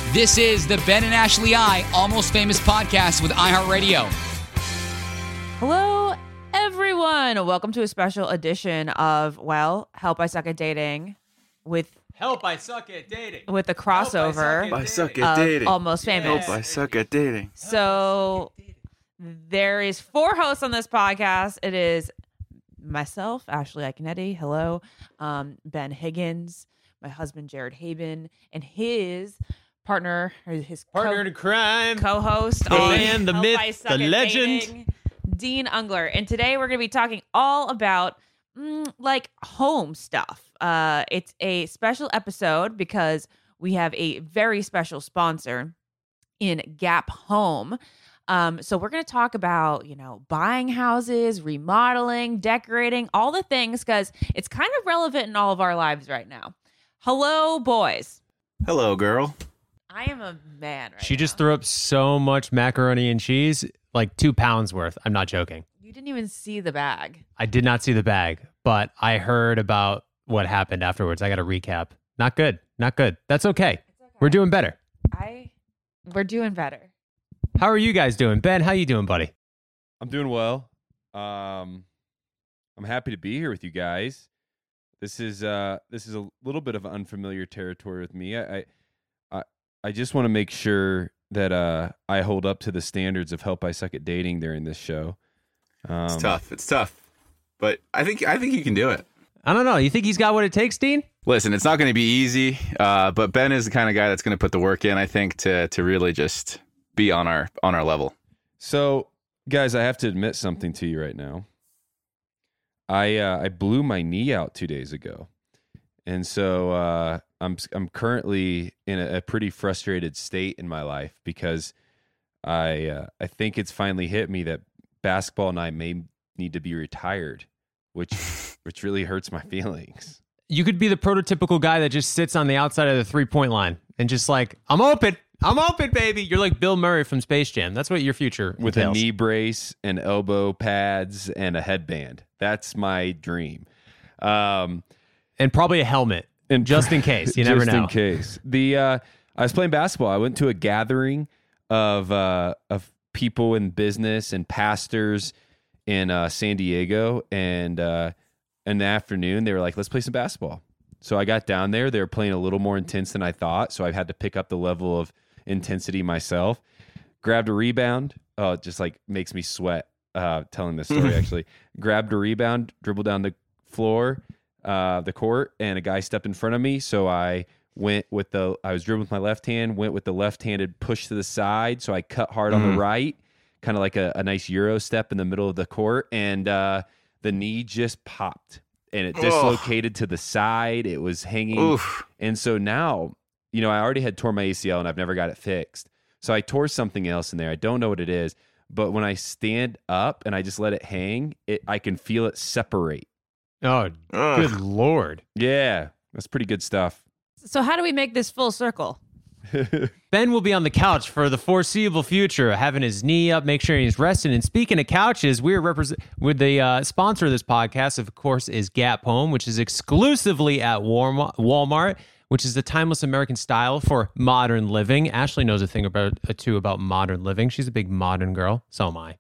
This is the Ben and Ashley I Almost Famous podcast with iHeartRadio. Hello, everyone. Welcome to a special edition of, Help I Suck at Dating with Help, I Suck at Dating. with a crossover I suck at dating. Almost Famous. Help, I suck at dating. So there is 4 hosts on this podcast. It is myself, Ashley Iaconetti. Hello. Ben Higgins, my husband, Jared Haben, and his partner, or his Partner in crime. co-host, The on man, the Help myth, I Suck the at legend. Dating, Dean Ungler. And today we're going to be talking all about home stuff. It's a special episode because we have a very special sponsor in Gap Home. So we're going to talk about, buying houses, remodeling, decorating, all the things, because it's kind of relevant in all of our lives right now. Hello, boys. Hello, girl. I am a man right She now. just threw up so much macaroni and cheese, like 2 pounds worth. I'm not joking. You didn't even see the bag. I did not see the bag, but I heard about what happened afterwards. I got a recap. Not good. Not good. That's okay. It's okay. We're doing better. We're doing better. How are you guys doing? Ben, how you doing, buddy? I'm doing well. I'm happy to be here with you guys. This is a little bit of unfamiliar territory with me. I just want to make sure that I hold up to the standards of Help I Suck at Dating during this show. It's tough. It's tough. But I think you can do it. I don't know. You think he's got what it takes, Dean? Listen, it's not going to be easy, but Ben is the kind of guy that's going to put the work in, I think, to really just be on our level. So, guys, I have to admit something to you right now. I blew my knee out 2 days ago, and so I'm currently in a pretty frustrated state in my life because I think it's finally hit me that basketball and I may need to be retired, which really hurts my feelings. You could be the prototypical guy that just sits on the outside of the 3-point line and just like, I'm open, baby. You're like Bill Murray from Space Jam. That's what your future With entails. a knee brace and elbow pads and a headband. That's my dream. And probably a helmet, and just in case. You never know. Just in case. I was playing basketball. I went to a gathering of people in business and pastors in San Diego, and in the afternoon they were like, let's play some basketball. So I got down there. They were playing a little more intense than I thought, so I had to pick up the level of intensity myself. Grabbed a rebound. Oh, it just like makes me sweat telling this story. Actually, grabbed a rebound, dribbled down the floor, the court, and a guy stepped in front of me. So I was dribbling with my left hand, went with the left-handed push to the side. So I cut hard on the right, kind of like a nice Euro step in the middle of the court, and the knee just popped and it dislocated to the side. It was hanging. Oof. And so now, I already had torn my ACL and I've never got it fixed. So I tore something else in there. I don't know what it is, but when I stand up and I just let it hang, I can feel it separate. Oh, good Lord. Yeah, that's pretty good stuff. So how do we make this full circle? Ben will be on the couch for the foreseeable future, having his knee up, make sure he's resting. And speaking of couches, we're with the sponsor of this podcast, of course, is Gap Home, which is exclusively at Walmart, which is the timeless American style for modern living. Ashley knows a thing about modern living. She's a big modern girl. So am I.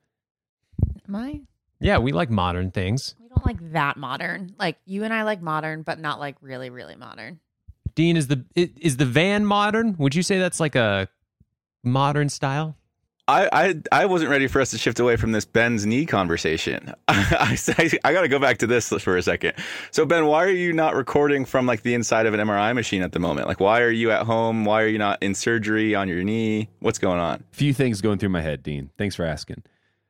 Am I? Yeah, we like modern things. We don't like that modern. Like you and I like modern, but not like really, really modern. Dean, is the van modern? Would you say that's like a modern style? I wasn't ready for us to shift away from this Ben's knee conversation. I got to go back to this for a second. So Ben, why are you not recording from like the inside of an MRI machine at the moment? Like, why are you at home? Why are you not in surgery on your knee? What's going on? Few things going through my head, Dean. Thanks for asking.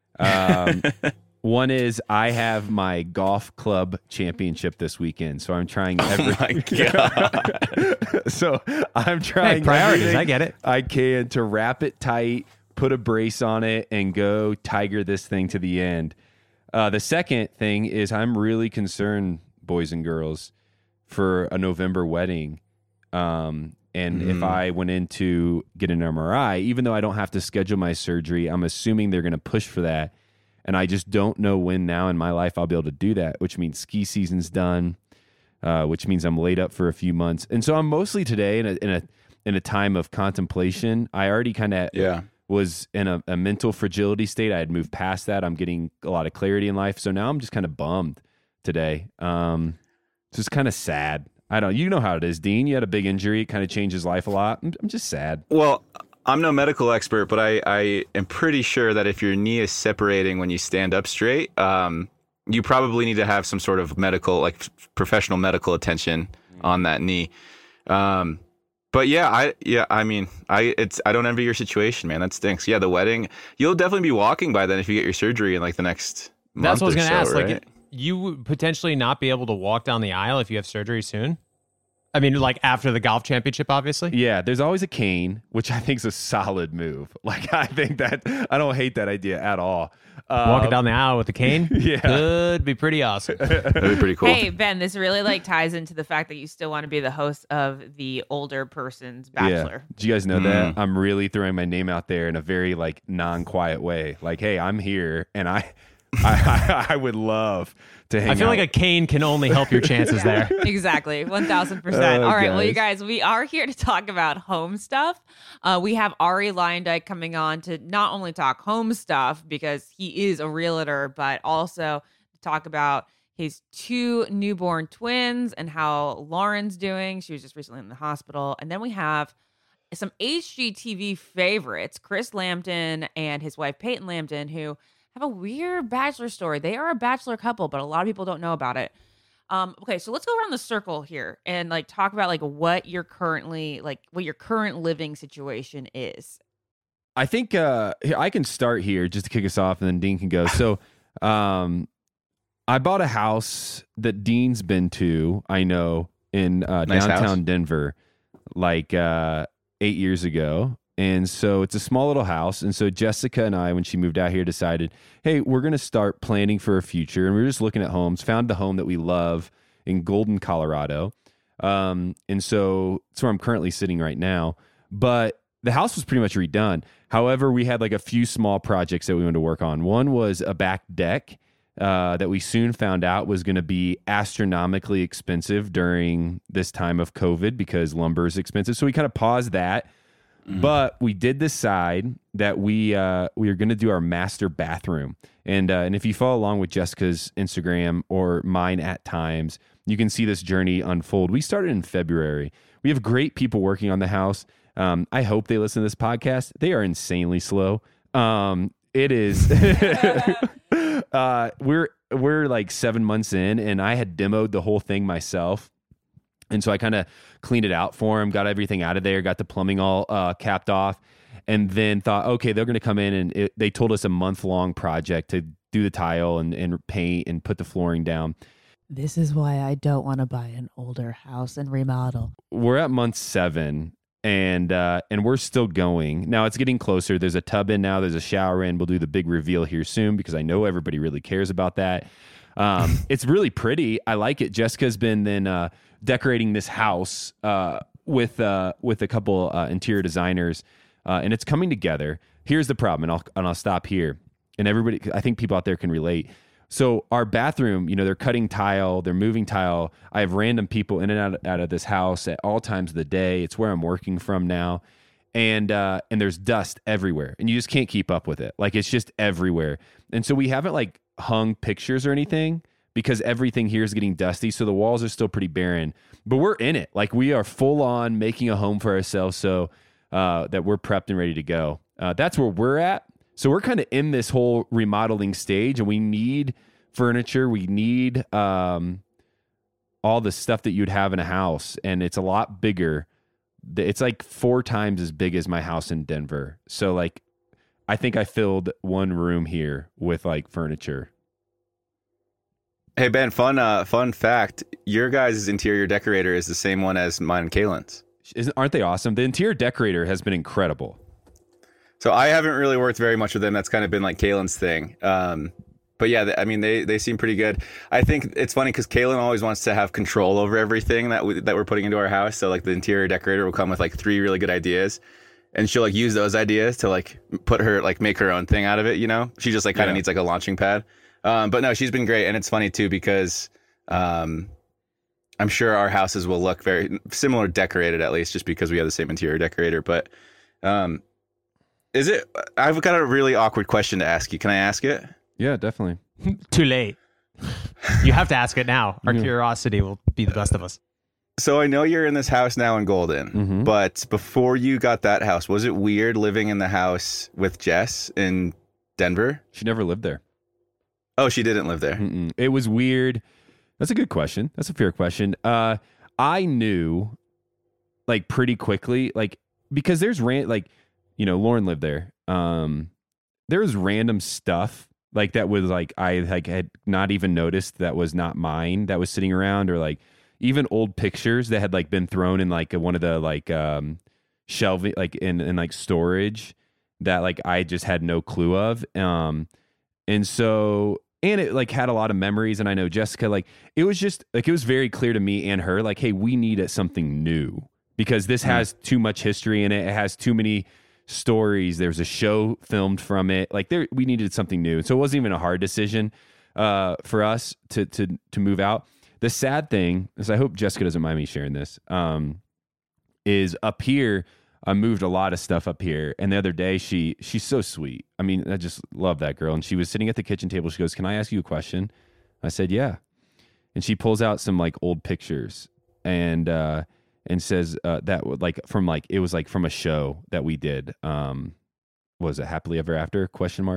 One is I have my golf club championship this weekend, so I'm trying Oh my God. So I'm trying priorities. everything I get it. I can to wrap it tight, put a brace on it, and go tiger this thing to the end. The second thing is I'm really concerned, boys and girls, for a November wedding. And if I went in to get an MRI, even though I don't have to schedule my surgery, I'm assuming they're going to push for that. And I just don't know when now in my life I'll be able to do that, which means ski season's done, which means I'm laid up for a few months. And so I'm mostly today in in a time of contemplation. I already kind of was in a mental fragility state. I had moved past that. I'm getting a lot of clarity in life. So now I'm just kind of bummed today. Just kind of sad. You know how it is, Dean. You had a big injury. It kind of changes life a lot. I'm just sad. Well, I'm no medical expert, but I am pretty sure that if your knee is separating when you stand up straight, you probably need to have some sort of medical, like professional medical attention on that knee. But I don't envy your situation, man. That stinks. Yeah, the wedding. You'll definitely be walking by then if you get your surgery in like the next month. That's what I was going to ask. Right? Like, you would potentially not be able to walk down the aisle if you have surgery soon. I mean, like after the golf championship, obviously. Yeah, there's always a cane, which I think is a solid move. Like, I don't hate that idea at all. Walking down the aisle with a cane, yeah, could be pretty awesome. That'd be pretty cool. Hey, Ben, this really like ties into the fact that you still want to be the host of the older person's Bachelor. Yeah. Do you guys know that? I'm really throwing my name out there in a very like non-quiet way. Like, hey, I'm here, and I would love to hang out. I feel like a cane can only help your chances there. Exactly. 1,000%. All right. Well, you guys, we are here to talk about home stuff. We have Ari Leyendijk coming on to not only talk home stuff because he is a realtor, but also to talk about his 2 newborn twins and how Lauren's doing. She was just recently in the hospital. And then we have some HGTV favorites, Chris Lambton and his wife, Peyton Lambton, who have a weird bachelor story. They are a bachelor couple, but a lot of people don't know about it. Okay, so let's go around the circle here and like talk about like what your current living situation is. I think I can start here just to kick us off, and then Dean can go. So, I bought a house that Dean's been to. I know in downtown Denver, like 8 years ago. And so it's a small little house. And so Jessica and I, when she moved out here, decided, hey, we're going to start planning for a future. And we were just looking at homes, found the home that we love in Golden, Colorado. And so it's where I'm currently sitting right now. But the house was pretty much redone. However, we had like a few small projects that we wanted to work on. One was a back deck that we soon found out was going to be astronomically expensive during this time of COVID because lumber is expensive. So we kind of paused that. But we did decide that we are going to do our master bathroom. And if you follow along with Jessica's Instagram or mine at times, you can see this journey unfold. We started in February. We have great people working on the house. I hope they listen to this podcast. They are insanely slow. It is. We're like 7 months in, and I had demoed the whole thing myself. And so I kind of cleaned it out for him, got everything out of there, got the plumbing all capped off, and then thought, okay, they're going to come in, and they told us a month-long project to do the tile and paint and put the flooring down. This is why I don't want to buy an older house and remodel. We're at month 7, and we're still going. Now it's getting closer. There's a tub in now. There's a shower in. We'll do the big reveal here soon because I know everybody really cares about that. It's really pretty. I like it. Jessica's been then decorating this house with a couple interior designers, and it's coming together. Here's the problem, and I'll stop here. And everybody, I think people out there can relate. So our bathroom, they're cutting tile, they're moving tile. I have random people in and out of this house at all times of the day. It's where I'm working from now. And there's dust everywhere, and you just can't keep up with it. Like, it's just everywhere. And so we haven't like hung pictures or anything because everything here is getting dusty. So the walls are still pretty barren, but we're in it. Like, we are full on making a home for ourselves so that we're prepped and ready to go. That's where we're at. So we're kind of in this whole remodeling stage, and we need furniture. We need all the stuff that you'd have in a house, and it's a lot bigger. It's like 4 times as big as my house in Denver. So like, I think I filled one room here with like furniture. Hey Ben, fun fact: your guys' interior decorator is the same one as mine and Kaylin's. Aren't they awesome? The interior decorator has been incredible. So I haven't really worked very much with them. That's kind of been like Kaylin's thing. But yeah, I mean, they seem pretty good. I think it's funny because Kaylin always wants to have control over everything that we're putting into our house. So like the interior decorator will come with like 3 really good ideas, and she'll like use those ideas to like make her own thing out of it. She just like kind of needs like a launching pad. But no, she's been great, and it's funny too because I'm sure our houses will look very similar, decorated at least, just because we have the same interior decorator. But I've got a really awkward question to ask you. Can I ask it? Yeah, definitely. Too late. You have to ask it now. Our curiosity will be the best of us. So I know you're in this house now in Golden, but before you got that house, was it weird living in the house with Jess in Denver? She never lived there. Oh, she didn't live there. Mm-mm. It was weird. That's a good question. That's a fair question. I knew like pretty quickly, like, because there's Lauren lived there. There was random stuff like that was like, I like had not even noticed that was not mine that was sitting around, or like even old pictures that had like been thrown in like one of the like shelving, like in like storage that like I just had no clue of. And it like had a lot of memories, and I know Jessica, like it was just like, it was very clear to me and her, like, hey, we need something new because this has too much history in it. It has too many stories. There's a show filmed from it. Like we needed something new. So it wasn't even a hard decision for us to move out. The sad thing is, I hope Jessica doesn't mind me sharing this, is up here, I moved a lot of stuff up here. And the other day, she's so sweet. I mean, I just love that girl. And she was sitting at the kitchen table. She goes, "Can I ask you a question?" I said, "Yeah." And she pulls out some like old pictures and says that like from like, it was like from a show that we did. Was it Happily Ever After ?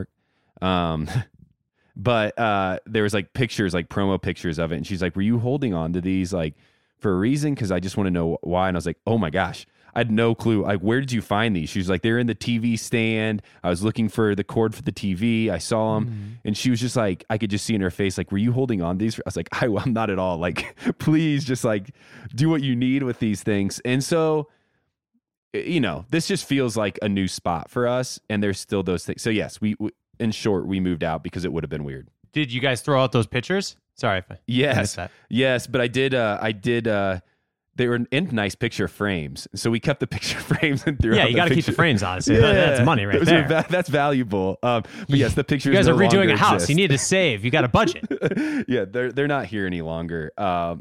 But there was like pictures, like promo pictures of it. And she's like, "Were you holding on to these like for a reason? Because I just want to know why." And I was like, "Oh my gosh, I had no clue. Like, where did you find these?" She's like, "They're in the TV stand. I was looking for the cord for the TV. I saw them." And she was just like, I could just see in her face, like, "Were you holding on to these?" I was like, I'm not at all. Like, please just like do what you need with these things. And so, this just feels like a new spot for us. And there's still those things. So yes, we in short, we moved out because it would have been weird. Did you guys throw out those pictures? Sorry if I missed that. Yes, but I did. They were in nice picture frames, so we kept the picture frames and threw. Yeah, out you got to keep the frames, honestly. That's money right there. That's valuable. But yes, the pictures. You guys are no redoing a house. exist. You need to save. You got a budget. Yeah, they're not here any longer.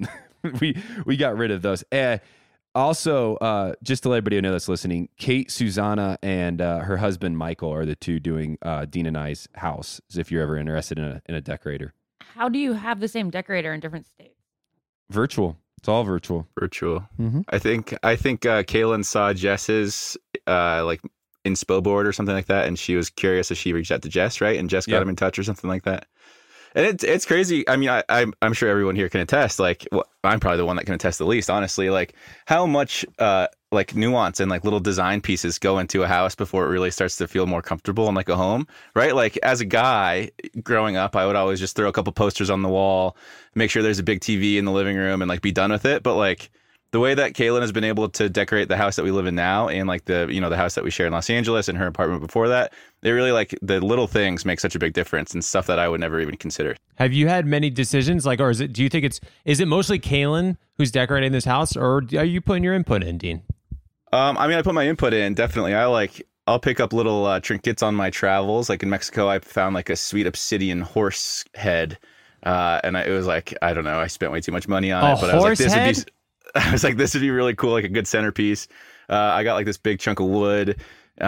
We got rid of those. Also, just to let everybody know that's listening, Kate, Susanna, and her husband Michael are the two doing Dean and I's house. If you're ever interested in a decorator. How do you have the same decorator in different states? Virtual. It's all virtual. Virtual. I think Kaylin saw Jess's like inspo board or something like that, and she was curious, so she reached out to Jess, right? And Jess got him in touch or something like that. And it's crazy. I mean, I'm sure everyone here can attest. Like, I'm probably the one that can attest the least, honestly. Like, how much like nuance and like little design pieces go into a house before it really starts to feel more comfortable and like a home, right? Like, as a guy growing up, I would always just throw a couple posters on the wall, make sure there's a big TV in the living room, and like be done with it. But like, the way that Kaylin has been able to decorate the house that we live in now, and like the house that we share in Los Angeles and her apartment before that, they really like the little things make such a big difference and stuff that I would never even consider. Have you had many decisions, like, or do you think is it mostly Kaylin who's decorating this house, or are you putting your input in, Dean? I mean, I put my input in, definitely. I'll pick up little trinkets on my travels. Like in Mexico, I found like a sweet obsidian horse head. And it was like, I don't know, I spent way too much money on it, but I was like, this would be really cool, like a good centerpiece. I got like this big chunk of wood.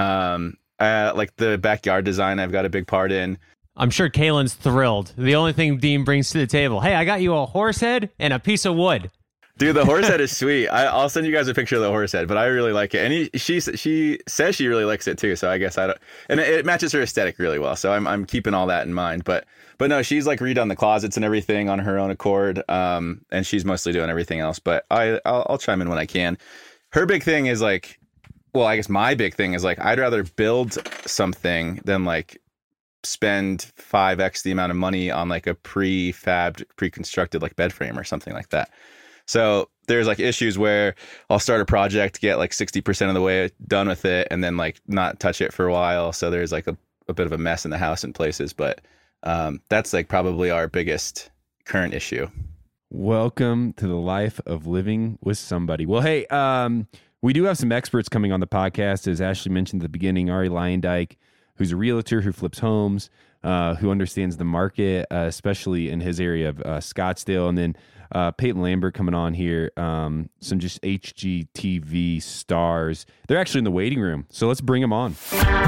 Like the backyard design, I've got a big part in. I'm sure Kaylin's thrilled. The only thing Dean brings to the table, hey, I got you a horse head and a piece of wood. Dude, the horse head is sweet. I'll send you guys a picture of the horse head, but I really like it. And she says she really likes it too. So I guess I don't. And it matches her aesthetic really well. So I'm keeping all that in mind. But no, she's like redone the closets and everything on her own accord. And she's mostly doing everything else. But I'll chime in when I can. Her big thing is like, well, I guess my big thing is like, I'd rather build something than like spend 5x the amount of money on like a pre-fabbed, pre-constructed like bed frame or something like that. So there's like issues where I'll start a project, get like 60% of the way done with it, and then like not touch it for a while. So there's like a bit of a mess in the house in places. But that's like probably our biggest current issue. Welcome to the life of living with somebody. Well, hey, we do have some experts coming on the podcast, as Ashley mentioned at the beginning. Ari Lyondike, who's a realtor who flips homes, who understands the market, especially in his area of Scottsdale. And then Peyton Lambert coming on here, some just HGTV stars. They're actually in the waiting room, so let's bring them on.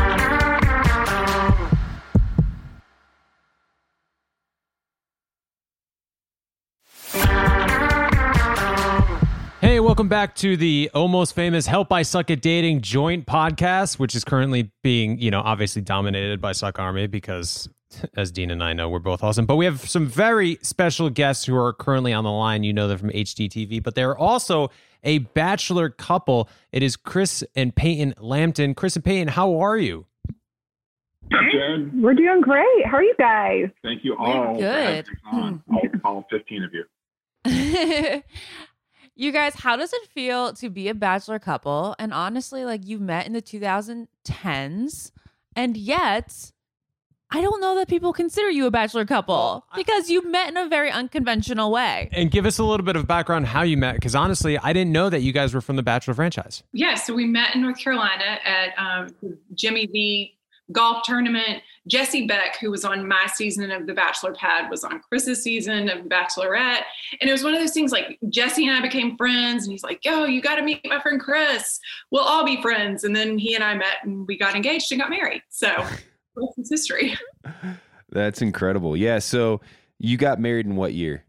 Hey, welcome back to the Almost Famous Help I Suck at Dating joint podcast, which is currently being, obviously dominated by Suck Army because, as Dean and I know, we're both awesome. But we have some very special guests who are currently on the line. You know them from HGTV, but they're also a bachelor couple. It is Chris and Peyton Lambton. Chris and Peyton, how are you? I'm good. We're doing great. How are you guys? Thank you all. Good. For having me on. All 15 of you. You guys, how does it feel to be a bachelor couple? And honestly, like you met in the 2010s, and yet I don't know that people consider you a bachelor couple because you met in a very unconventional way. And give us a little bit of background how you met, because honestly, I didn't know that you guys were from the Bachelor franchise. Yeah, so we met in North Carolina at Jimmy V golf tournament. Jesse Beck, who was on my season of The Bachelor Pad, was on Chris's season of Bachelorette. And it was one of those things like Jesse and I became friends and he's like, yo, you got to meet my friend Chris. We'll all be friends. And then he and I met and we got engaged and got married. So that's history. That's incredible. Yeah. So you got married in what year?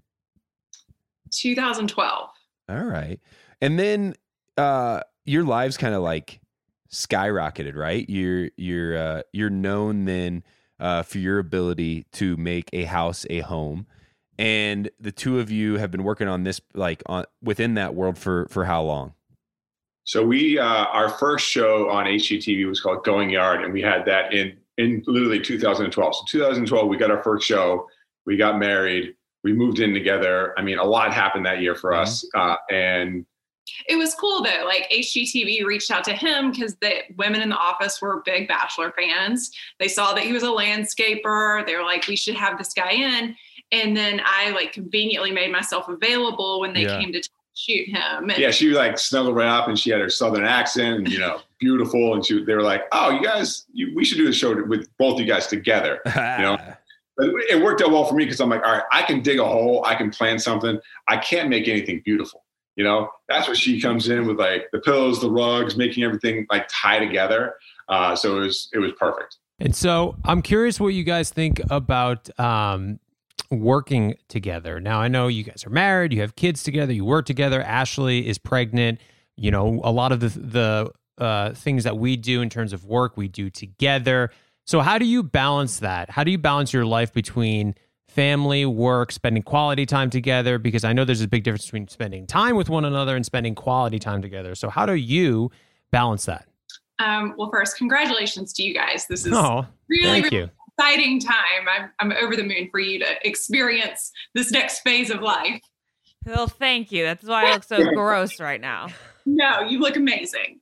2012. All right. And then your lives kind of like skyrocketed, right? You're known then for your ability to make a house a home, and the two of you have been working on this within that world for how long? So we our first show on HGTV was called Going Yard, and we had that in literally 2012. So 2012, we got our first show. We got married. We moved in together. I mean, a lot happened that year for us, and it was cool though. Like HGTV reached out to him because the women in the office were big Bachelor fans. They saw that he was a landscaper. They were like, we should have this guy in. And then I like conveniently made myself available when they came to shoot him. And she like snuggled right up, and she had her Southern accent, and beautiful. And they were like, oh, you guys, we should do a show with both you guys together. But it worked out well for me because I'm like, all right, I can dig a hole. I can plan something. I can't make anything beautiful. That's what she comes in with, like the pillows, the rugs, making everything like tie together. So it was perfect. And so I'm curious what you guys think about working together. Now, I know you guys are married, you have kids together, you work together. Ashley is pregnant. A lot of the things that we do in terms of work, we do together. So how do you balance that? How do you balance your life between family, work, spending quality time together? Because I know there's a big difference between spending time with one another and spending quality time together. So how do you balance that? Well, first, congratulations to you guys. This is really exciting time. I'm over the moon for you to experience this next phase of life. Well, thank you. That's why I look so gross right now. No, you look amazing.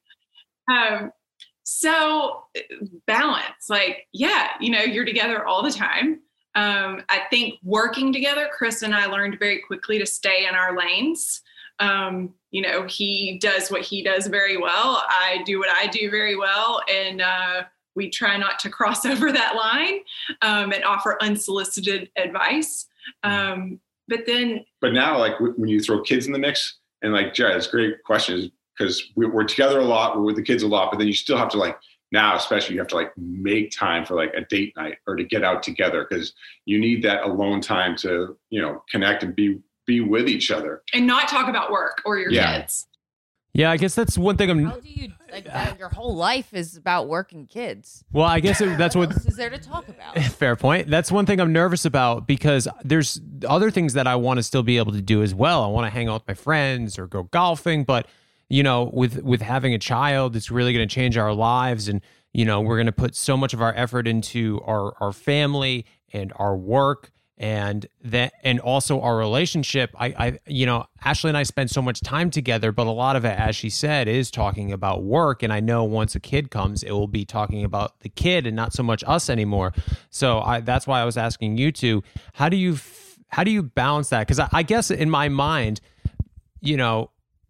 So balance, you're together all the time. I think working together, Chris and I learned very quickly to stay in our lanes. He does what he does very well. I do what I do very well. And we try not to cross over that line and offer unsolicited advice. But now, like when you throw kids in the mix, and like, Jared, that's a great question, because we're together a lot, we're with the kids a lot, but then you still have to now, especially, you have to make time for a date night or to get out together, because you need that alone time to, connect and be with each other and not talk about work or your kids. Yeah, I guess that's one thing How do you your whole life is about work and kids? Well, I guess that's what else is there to talk about. Fair point. That's one thing I'm nervous about, because there's other things that I want to still be able to do as well. I want to hang out with my friends or go golfing, but with having a child, it's really going to change our lives, and we're going to put so much of our effort into our family and our work, and also our relationship. Ashley and I spend so much time together, but a lot of it, as she said, is talking about work. And I know once a kid comes, it will be talking about the kid and not so much us anymore. So that's why I was asking you two, how do you balance that? Because I guess in my mind,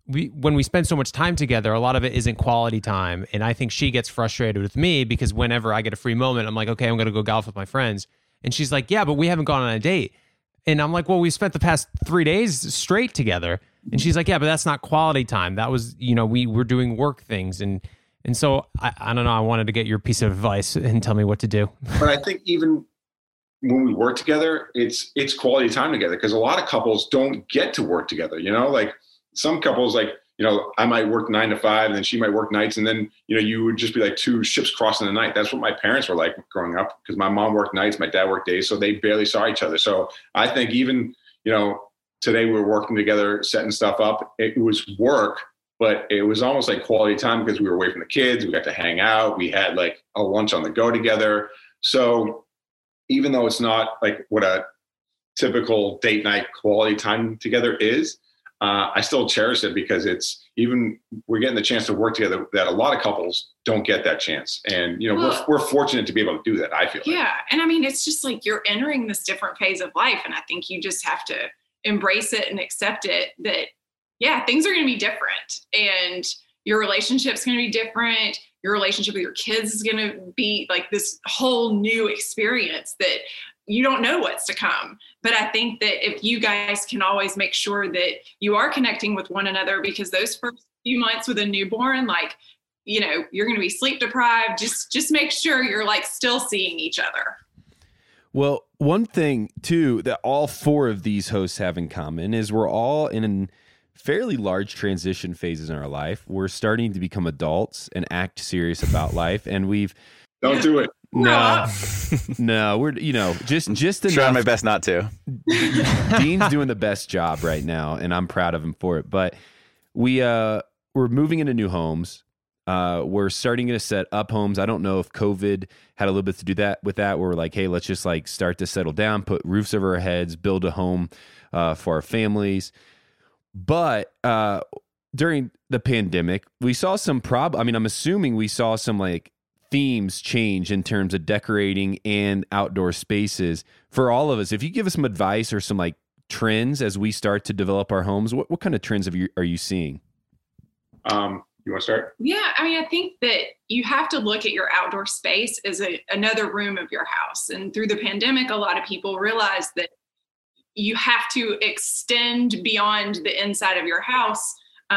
when we spend so much time together, a lot of it isn't quality time. And I think she gets frustrated with me because whenever I get a free moment, I'm like, okay, I'm going to go golf with my friends. And she's like, yeah, but we haven't gone on a date. And I'm like, well, we spent the past 3 days straight together. And she's like, yeah, but that's not quality time. That was, we were doing work things. And so I don't know. I wanted to get your piece of advice and tell me what to do. But I think even when we work together, it's quality time together, because a lot of couples don't get to work together. Like some couples, like, I might work 9 to 5 and then she might work nights. And then, you would just be like two ships crossing the night. That's what my parents were like growing up, because my mom worked nights, my dad worked days. So they barely saw each other. So I think even, today we were working together, setting stuff up. It was work, but it was almost like quality time because we were away from the kids. We got to hang out. We had like a lunch on the go together. So even though it's not like what a typical date night quality time together is, I still cherish it, because we're getting the chance to work together that a lot of couples don't get that chance. And, we're fortunate to be able to do that, I feel. Yeah. And I mean, it's just like you're entering this different phase of life. And I think you just have to embrace it and accept it that, yeah, things are going to be different, and your relationship's going to be different. Your relationship with your kids is going to be like this whole new experience that you don't know what's to come. But I think that if you guys can always make sure that you are connecting with one another, because those first few months with a newborn, like, you're going to be sleep deprived. Just make sure you're like still seeing each other. Well, one thing too that all 4 of these hosts have in common is we're all in fairly large transition phases in our life. We're starting to become adults and act serious about life. And don't do it. No, we're, just enough. Trying my best not to. Dean's doing the best job right now, and I'm proud of him for it. But we're moving into new homes. We're starting to set up homes. I don't know if COVID had a little bit to do with that. Where we're like, hey, let's just like start to settle down, put roofs over our heads, build a home for our families. But during the pandemic, we saw some I'm assuming we saw some like themes change in terms of decorating and outdoor spaces for all of us. If you give us some advice or some like trends as we start to develop our homes, what kind of trends are you seeing? You want to start? Yeah. I mean, I think that you have to look at your outdoor space as another room of your house. And through the pandemic, a lot of people realized that you have to extend beyond the inside of your house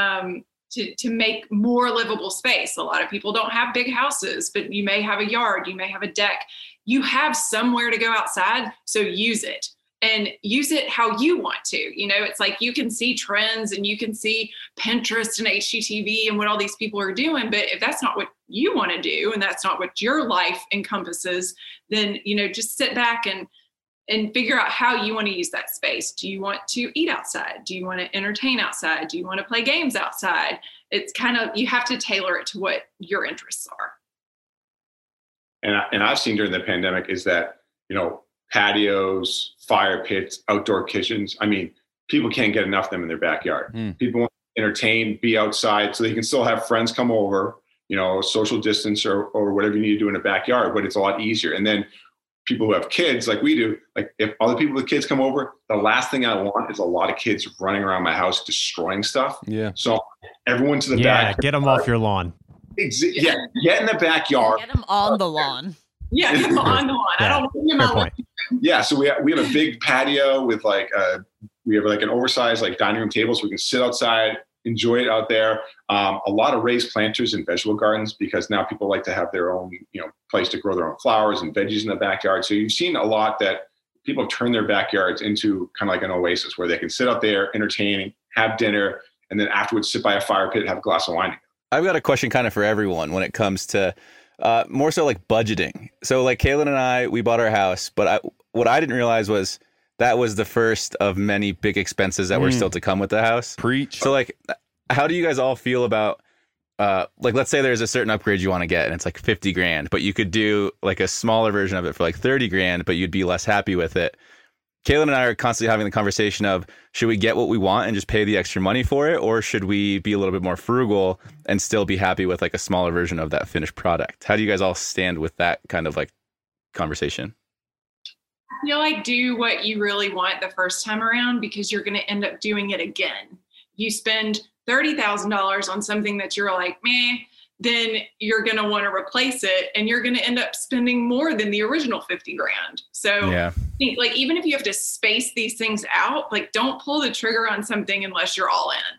to make more livable space. A lot of people don't have big houses, but you may have a yard, you may have a deck. You have somewhere to go outside, so use it. And use it how you want to. It's like you can see trends and you can see Pinterest and HGTV and what all these people are doing. But if that's not what you want to do and that's not what your life encompasses, then, just sit back and figure out how you want to use that space. Do you want to eat outside? Do you want to entertain outside? Do you want to play games outside? It's kind of, you have to tailor it to what your interests are. And I've seen during the pandemic is that, patios, fire pits, outdoor kitchens. I mean, people can't get enough of them in their backyard. People want to entertain, be outside, so they can still have friends come over, social distance or whatever you need to do in a backyard, but it's a lot easier. And then people who have kids like we do, like if other people with kids come over, the last thing I want is a lot of kids running around my house destroying stuff. Yeah. So everyone to the back. Yeah, get them off your lawn. Yeah, get in the backyard. Get them on the lawn. Yeah, get them on the lawn. Yeah, I don't want them out. Yeah, so we have a big patio with we have like an oversized like dining room table, so we can sit outside, enjoy it out there. A lot of raised planters and vegetable gardens, because now people like to have their own place to grow their own flowers and veggies in the backyard. So you've seen a lot that people have turned their backyards into kind of like an oasis where they can sit out there, entertaining, have dinner, and then afterwards sit by a fire pit and have a glass of wine. I've got a question kind of for everyone when it comes to more so like budgeting. So like Kaylin and I, we bought our house, but what I didn't realize was that was the first of many big expenses that were still to come with the house. Preach. So like, how do you guys all feel about like, let's say there's a certain upgrade you want to get and it's like 50 grand, but you could do like a smaller version of it for like 30 grand, but you'd be less happy with it. Kaylin and I are constantly having the conversation of, should we get what we want and just pay the extra money for it? Or should we be a little bit more frugal and still be happy with like a smaller version of that finished product? How do you guys all stand with that kind of like conversation? I feel like do what you really want the first time around, because you're going to end up doing it again. You spend $30,000 on something that you're like, man, then you're going to want to replace it and you're going to end up spending more than the original 50 grand. So Yeah. like, even if you have to space these things out, like don't pull the trigger on something unless you're all in.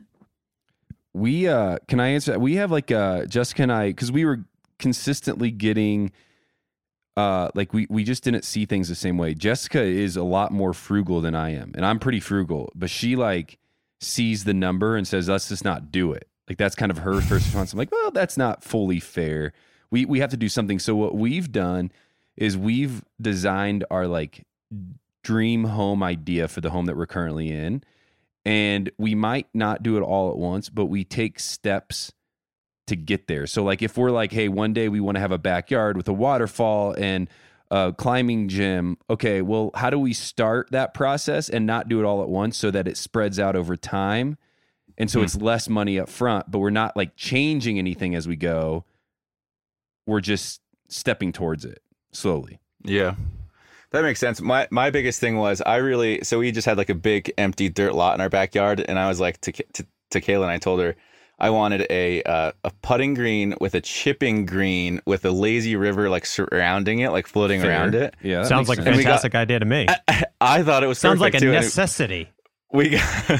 We can I answer that? We have like Jessica and I, because we were consistently getting like we just didn't see things the same way. Jessica is a lot more frugal than I am, and I'm pretty frugal, but she like sees the number and says, let's just not do it. Like that's kind of her first response. I'm like, well, that's not fully fair. We have to do something. So what we've done is we've designed our like dream home idea for the home that we're currently in. And we might not do it all at once, but we take steps to get there. So like if we're like, hey, one day we want to have a backyard with a waterfall and a climbing gym. Okay, well, how do we start that process and not do it all at once so that it spreads out over time? And so it's less money up front, but we're not like changing anything as we go. We're just stepping towards it slowly. Yeah. That makes sense. My biggest thing was so we just had like a big empty dirt lot in our backyard, and I was like to Kaylin, I told her I wanted a putting green with a chipping green with a lazy river like surrounding it, like floating around it. Yeah, that Sounds like makes a sense. fantastic idea to me. I thought it was Sounds like perfect a too. necessity. We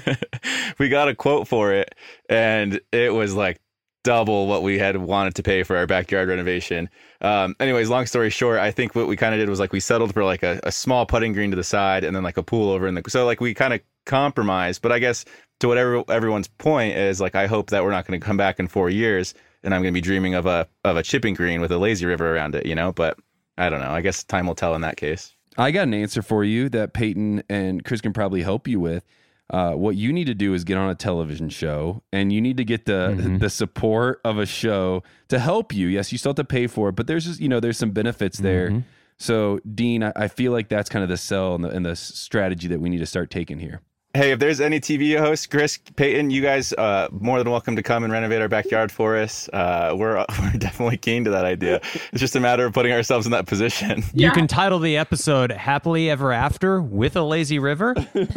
got a quote for it, and it was like double what we had wanted to pay for our backyard renovation. Anyways, long story short, I think what we kind of did was like we settled for like a small putting green to the side and then like a pool over in the, so like we kind of compromised. But I guess to whatever everyone's point is, like I hope that we're not going to come back in 4 years and I'm going to be dreaming of a chipping green with a lazy river around it, you know. But I don't know. I guess time will tell in that case. I got an answer for you that Peyton and Chris can probably help you with. What you need to do is get on a television show, and you need to get the support of a show to help you. Yes, you still have to pay for it, but there's just, there's some benefits there. So Dean, I feel like that's kind of the sell and the strategy that we need to start taking here. Hey, if there's any TV hosts, Chris, Peyton, you guys more than welcome to come and renovate our backyard for us. We're definitely keen to that idea. It's just a matter of putting ourselves in that position. You can title the episode "Happily Ever After with a Lazy River."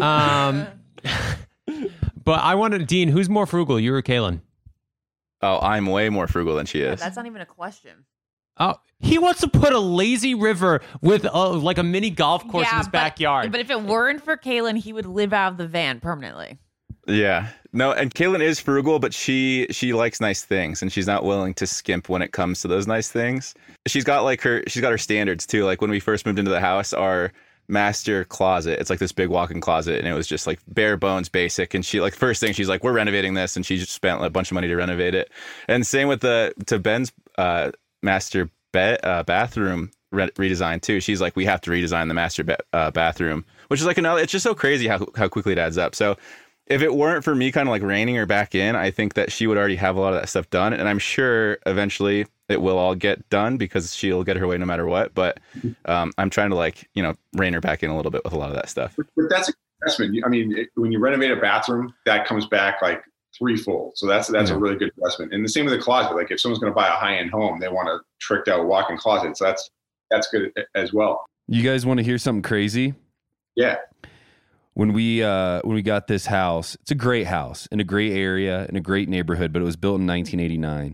But I wanted, Dean, who's more frugal, you or Kaylin? Oh, I'm way more frugal than she is. That's not even a question. Oh, he wants to put a lazy river with like a mini golf course in his backyard. But if it weren't for Kaylin, he would live out of the van permanently. Yeah. No, and Kaylin is frugal, but she likes nice things, and she's not willing to skimp when it comes to those nice things. She's got her standards too. Like when we first moved into the house, our master closet, it's like this big walk-in closet, and it was just like bare bones basic, and she like first thing she's like, we're renovating this, and she just spent a bunch of money to renovate it. And same with to Ben's master bathroom redesign too. She's like, we have to redesign the master bathroom, which is like it's just so crazy how quickly it adds up. So if it weren't for me kind of like reining her back in, I think that she would already have a lot of that stuff done, and I'm sure eventually it will all get done because she'll get her way no matter what. But I'm trying to rein her back in a little bit with a lot of that stuff. But that's an investment. I mean, when you renovate a bathroom, that comes back like threefold. So that's a really good investment. And the same with the closet. Like if someone's going to buy a high-end home, they want a tricked out walk-in closet. So that's good as well. You guys want to hear something crazy? Yeah. When we got this house, it's a great house in a great area in a great neighborhood, but it was built in 1989,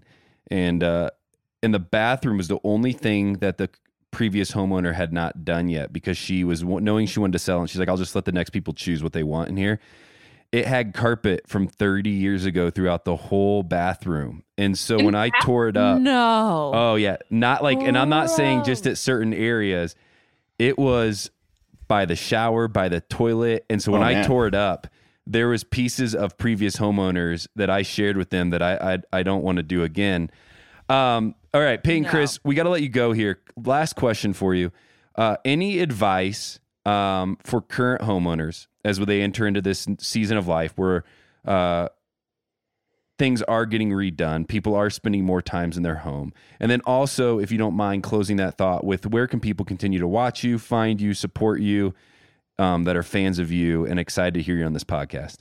and the bathroom was the only thing that the previous homeowner had not done yet, because she was knowing she wanted to sell, and she's like, I'll just let the next people choose what they want in here. It had carpet from 30 years ago throughout the whole bathroom. And so when I tore it up, No. oh yeah, not like, and I'm not saying just at certain areas, it was by the shower, by the toilet. And so when I tore it up, there was pieces of previous homeowners that I shared with them that I don't want to do again. All right, Peyton, Chris, we got to let you go here. Last question for you. Any advice for current homeowners as they enter into this season of life where things are getting redone, people are spending more times in their home? And then also, if you don't mind closing that thought with, where can people continue to watch you, find you, support you, that are fans of you and excited to hear you on this podcast?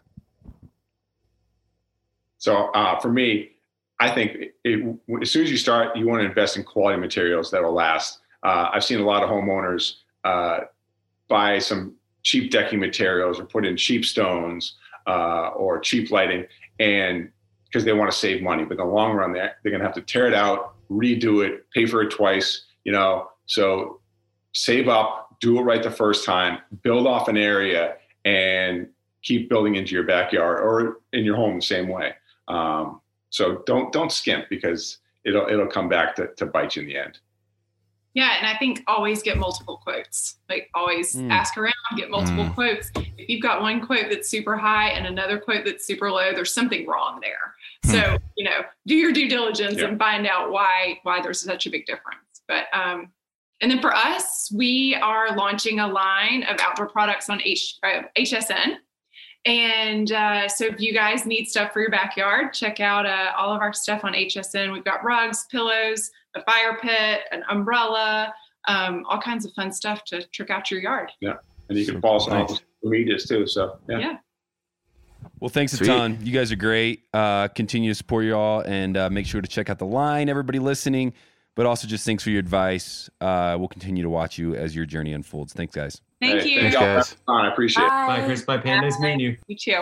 So for me, I think as soon as you start, you want to invest in quality materials that will last. I've seen a lot of homeowners buy some cheap decking materials or put in cheap stones or cheap lighting, and because they want to save money. But in the long run, they're going to have to tear it out, redo it, pay for it twice, so save up, do it right the first time, build off an area, and keep building into your backyard or in your home the same way. So don't skimp, because it'll come back to bite you in the end. Yeah, and I think always get multiple quotes. Like always ask around, get multiple quotes. If you've got one quote that's super high and another quote that's super low, there's something wrong there. So, do your due diligence and find out why there's such a big difference. But and then for us, we are launching a line of outdoor products on HSN. And so if you guys need stuff for your backyard, check out all of our stuff on HSN. We've got rugs, pillows, a fire pit, an umbrella, all kinds of fun stuff to trick out your yard. Yeah. And you can follow us on social medias too. So, yeah. Well, thanks a ton. You guys are great. Continue to support you all, and make sure to check out the line, everybody listening. But also just thanks for your advice. We'll continue to watch you as your journey unfolds. Thanks, guys. Thank you. Thanks, guys. I appreciate it. Bye, Chris. Bye, Pam. Nice meeting you. You too.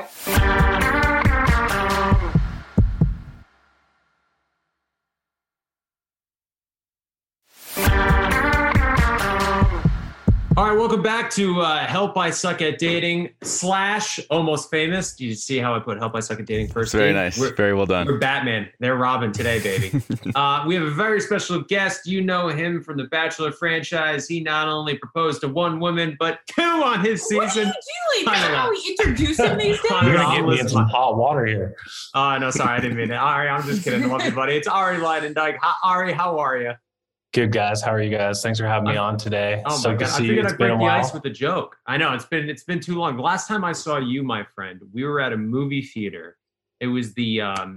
All right, welcome back to Help I Suck at Dating / Almost Famous. Do you see how I put Help I Suck at Dating first? It's very nice. Very well done. We're Batman. They're Robin today, baby. We have a very special guest. You know him from the Bachelor franchise. He not only proposed to one woman, but 2 on his season. What are you doing? How are we introducing these days? You're going to get me in some hot water here. No, sorry. I didn't mean it. Ari, I'm just kidding. I love you, buddy. It's Ari Leidendijk. Ari, how are you? Good, guys. How are you guys? Thanks for having me on today. Oh my God. I figured I'd break the ice with a joke. I know it's been too long. The last time I saw you, my friend, we were at a movie theater. It was the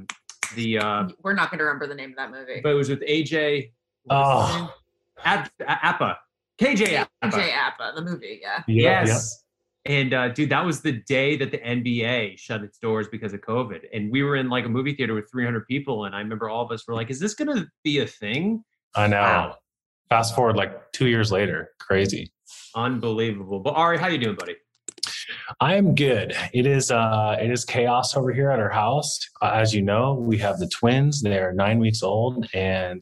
We're not going to remember the name of that movie. But it was with AJ. Oh, Appa. KJ Appa. KJ Appa, the movie, yeah. Yes. Yep. And dude, that was the day that the NBA shut its doors because of COVID. And we were in like a movie theater with 300 people. And I remember all of us were like, is this going to be a thing? I know. Wow. Fast forward like 2 years later. Crazy. Unbelievable. But Ari, how you doing, buddy? I am good. It is chaos over here at our house. As you know, we have the twins. They're 9 weeks old. And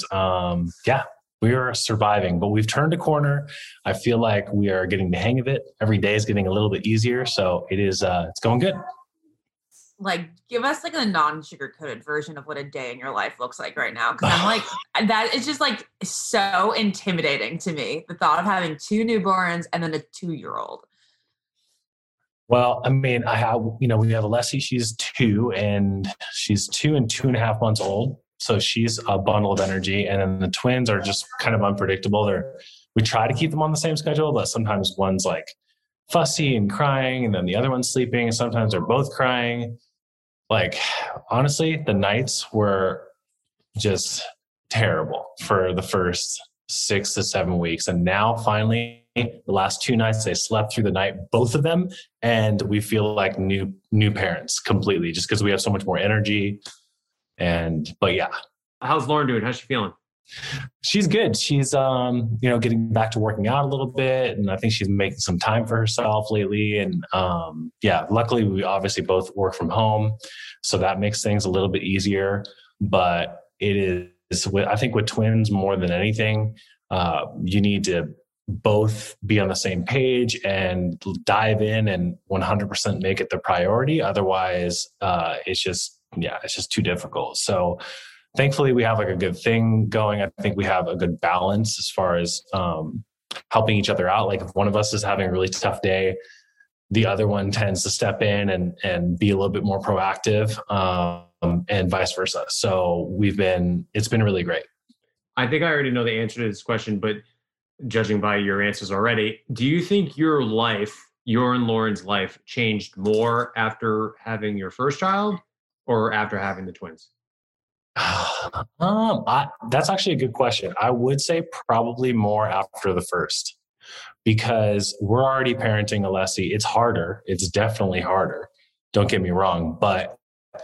we are surviving, but we've turned a corner. I feel like we are getting the hang of it. Every day is getting a little bit easier. So it is, it's going good. Like, give us like a non-sugar-coated version of what a day in your life looks like right now. Because I'm like, that is just like so intimidating to me. The thought of having 2 newborns and then a 2-year-old. Well, I mean, we have Alessi. She's 2 and 2.5 months old. So she's a bundle of energy. And then the twins are just kind of unpredictable. We try to keep them on the same schedule, but sometimes one's like fussy and crying, and then the other one's sleeping. And sometimes they're both crying. Like, honestly, the nights were just terrible for the first 6 to 7 weeks. And now finally, the last 2 nights, they slept through the night, both of them. And we feel like new parents completely, just because we have so much more energy. But yeah. How's Lauren doing? How's she feeling? She's good. She's, getting back to working out a little bit. And I think she's making some time for herself lately. And luckily we obviously both work from home. So that makes things a little bit easier. But it is, I think with twins more than anything, you need to both be on the same page and dive in and 100% make it the priority. Otherwise, it's just too difficult. So thankfully we have like a good thing going. I think we have a good balance as far as helping each other out. Like if one of us is having a really tough day, the other one tends to step in and be a little bit more proactive, and vice versa. So it's been really great. I think I already know the answer to this question, but judging by your answers already, do you think your and Lauren's life changed more after having your first child or after having the twins? That's actually a good question. I would say probably more after the first, because we're already parenting Alessi. It's harder. It's definitely harder. Don't get me wrong. But,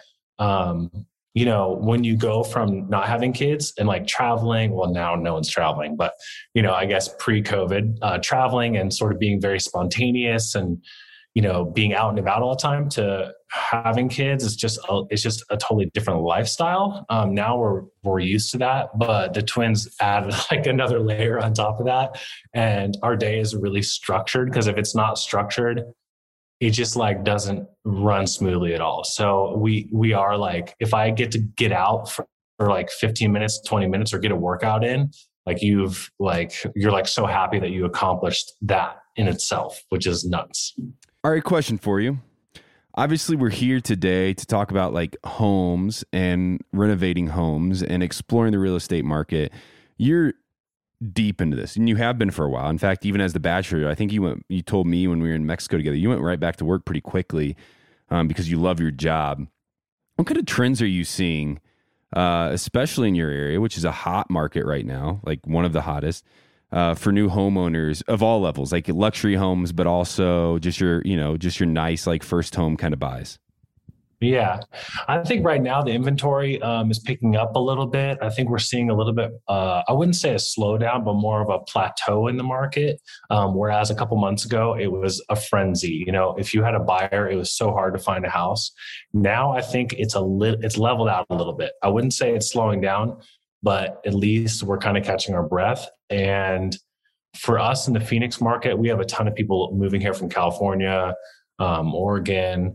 when you go from not having kids and like traveling, well, now no one's traveling, but, I guess pre-COVID, traveling and sort of being very spontaneous and, being out and about all the time to having kids is it's just a totally different lifestyle. Now we're used to that, but the twins added like another layer on top of that. And our day is really structured, because if it's not structured, it just like doesn't run smoothly at all. So we are like, if I get to get out for like 15 minutes, 20 minutes, or get a workout in, like you're like so happy that you accomplished that in itself, which is nuts. All right, question for you. Obviously, we're here today to talk about like homes and renovating homes and exploring the real estate market. You're deep into this, and you have been for a while. In fact, even as the Bachelor, I think you told me when we were in Mexico together, you went right back to work pretty quickly because you love your job. What kind of trends are you seeing, especially in your area, which is a hot market right now, like one of the hottest? For new homeowners of all levels, like luxury homes, but also just your nice, like first home kind of buys. Yeah, I think right now the inventory is picking up a little bit. I think we're seeing a little bit, I wouldn't say a slowdown, but more of a plateau in the market. Whereas a couple months ago, it was a frenzy. If you had a buyer, it was so hard to find a house. Now I think it's leveled out a little bit. I wouldn't say it's slowing down, but at least we're kind of catching our breath. And for us in the Phoenix market, we have a ton of people moving here from California, Oregon,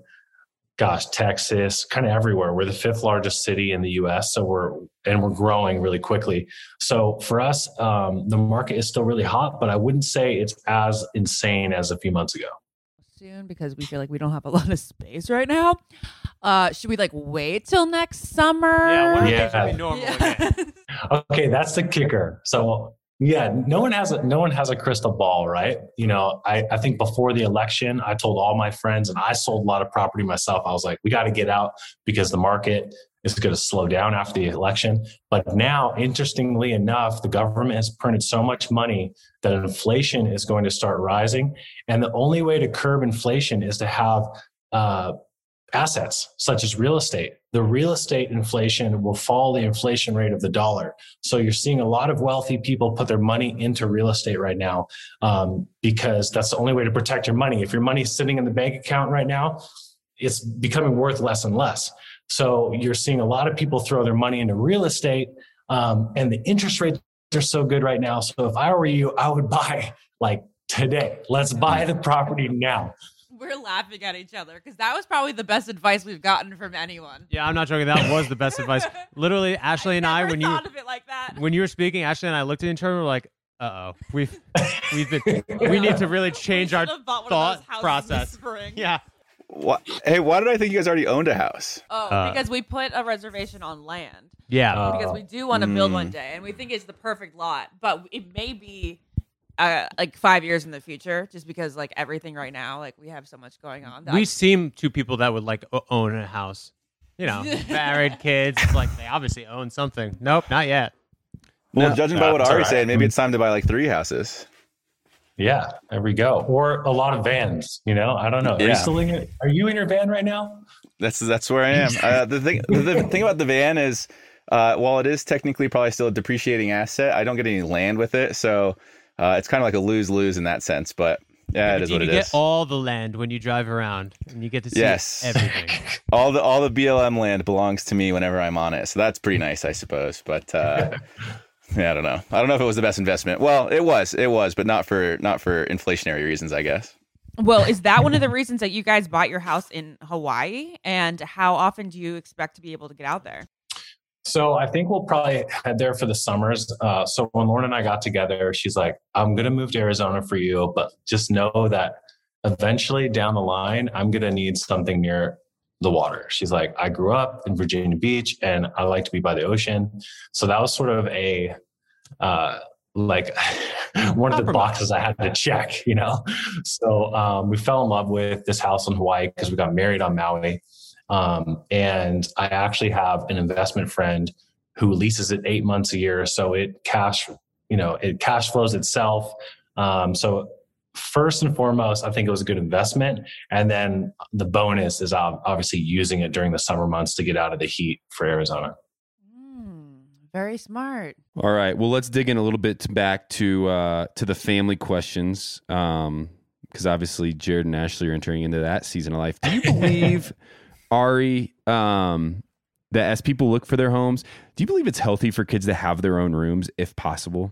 Texas, kind of everywhere. We're the 5th largest city in the US. So we're growing really quickly. So for us, the market is still really hot, but I wouldn't say it's as insane as a few months ago. Soon, because we feel like we don't have a lot of space right now. Should we like wait till next summer? Yeah, when are things gonna be normal again? Okay, that's the kicker. So yeah, no one has a crystal ball, right? I think before the election, I told all my friends, and I sold a lot of property myself. I was like, we got to get out because the market is going to slow down after the election. But now, interestingly enough, the government has printed so much money that inflation is going to start rising. And the only way to curb inflation is to have assets such as real estate. The real estate inflation will follow the inflation rate of the dollar. So you're seeing a lot of wealthy people put their money into real estate right now because that's the only way to protect your money. If your money's sitting in the bank account right now, it's becoming worth less and less. So you're seeing a lot of people throw their money into real estate, and the interest rates are so good right now. So if I were you, I would buy like today. Let's buy the property now. We're laughing at each other because that was probably the best advice we've gotten from anyone. Yeah, I'm not joking. That was the best advice. Literally, Ashley and I, when you thought of it like that. When you were speaking, Ashley and I looked at each other and were like, "Uh-oh, we need to really change our thought process." Yeah. Hey, why did I think you guys already owned a house? Oh, because we put a reservation on land. Yeah. Because we do want to build one day, and we think it's the perfect lot, but it may be like 5 years in the future, just because like everything right now, like we have so much going on. We seem two people that would like own a house, married, kids. It's like they obviously own something. Nope, not yet. Well, judging by what Ari's saying, maybe it's time to buy like 3 houses. Yeah, there we go. Or a lot of vans. I don't know. Are you in your van right now? That's where I am. The thing about the van is, while it is technically probably still a depreciating asset, I don't get any land with it, so it's kind of like a lose-lose in that sense. But yeah, it is what it is. You get all the land when you drive around, and you get to see everything. all the BLM land belongs to me whenever I'm on it, so that's pretty nice, I suppose. But yeah, I don't know. I don't know if it was the best investment. Well, it was, but not for inflationary reasons, I guess. Well, is that one of the reasons that you guys bought your house in Hawaii? And how often do you expect to be able to get out there? So I think we'll probably head there for the summers. So when Lauren and I got together, she's like, I'm going to move to Arizona for you, but just know that eventually down the line, I'm going to need something near the water. She's like, I grew up in Virginia Beach and I like to be by the ocean. So that was sort of a, like one of the boxes I had to check, So we fell in love with this house in Hawaii because we got married on Maui. And I actually have an investment friend who leases it 8 months a year. So it cash flows itself. So first and foremost, I think it was a good investment. And then the bonus is obviously using it during the summer months to get out of the heat for Arizona. Very smart. All right. Well, let's dig in a little bit back to the family questions. Kind because obviously Jared and Ashley are entering into that season of life. Do you believe, Ari, that as people look for their homes, do you believe it's healthy for kids to have their own rooms if possible?